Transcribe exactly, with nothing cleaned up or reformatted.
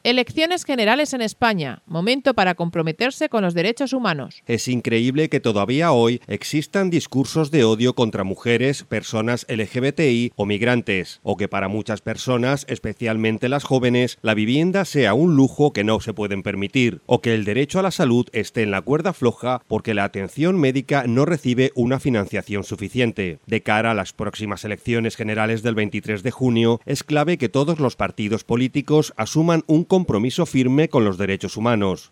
Elecciones generales en España. Momento para comprometerse con los derechos humanos. Es increíble que todavía hoy existan discursos de odio contra mujeres, personas L G B T I o migrantes, o que para muchas personas, especialmente las jóvenes, la vivienda sea un lujo que no se pueden permitir, o que el derecho a la salud esté en la cuerda floja porque la atención médica no recibe una financiación suficiente. De cara a las próximas elecciones generales del veintitrés de junio, es clave que todos los partidos políticos asuman un compromiso firme con los derechos humanos.